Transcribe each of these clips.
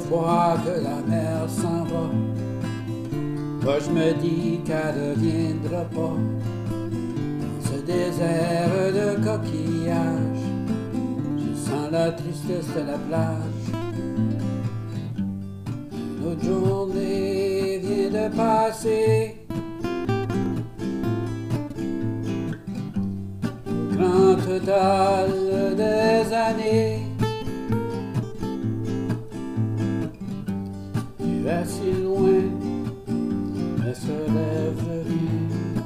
fois que la mer s'en va, moi je me dis qu'elle ne reviendra pas. Dans ce désert de coquillages, je sens la tristesse de la plage. Une autre journée vient de passer, au grand total des années. Tu es si loin, mais se lève rien.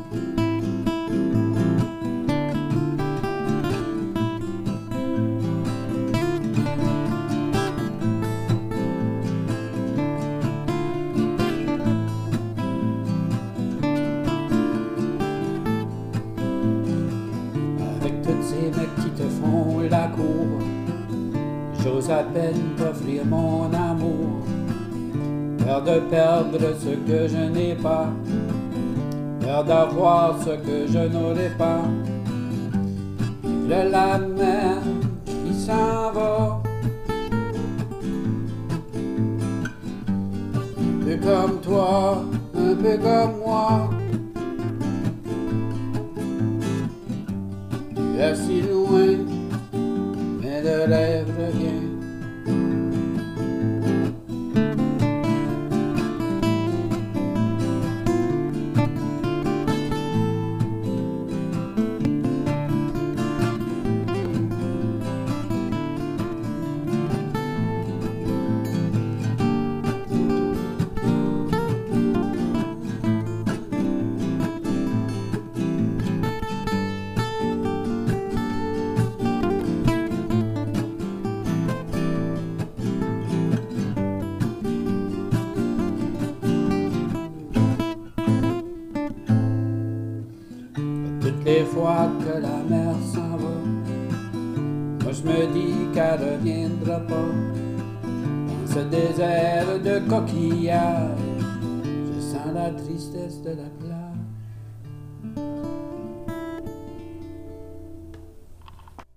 Avec tous ces mecs qui te font la cour, j'ose à peine t'offrir mon amour. Peur de perdre ce que je n'ai pas, peur d'avoir ce que je n'aurai pas. Vive la mer qui s'en va, un peu comme toi, un peu comme moi. Tu es si loin, mais le rêve revient. Toutes les fois que la mer s'en va, moi je me dis qu'elle ne reviendra pas. Dans ce désert de coquillages, je sens la tristesse de la plage.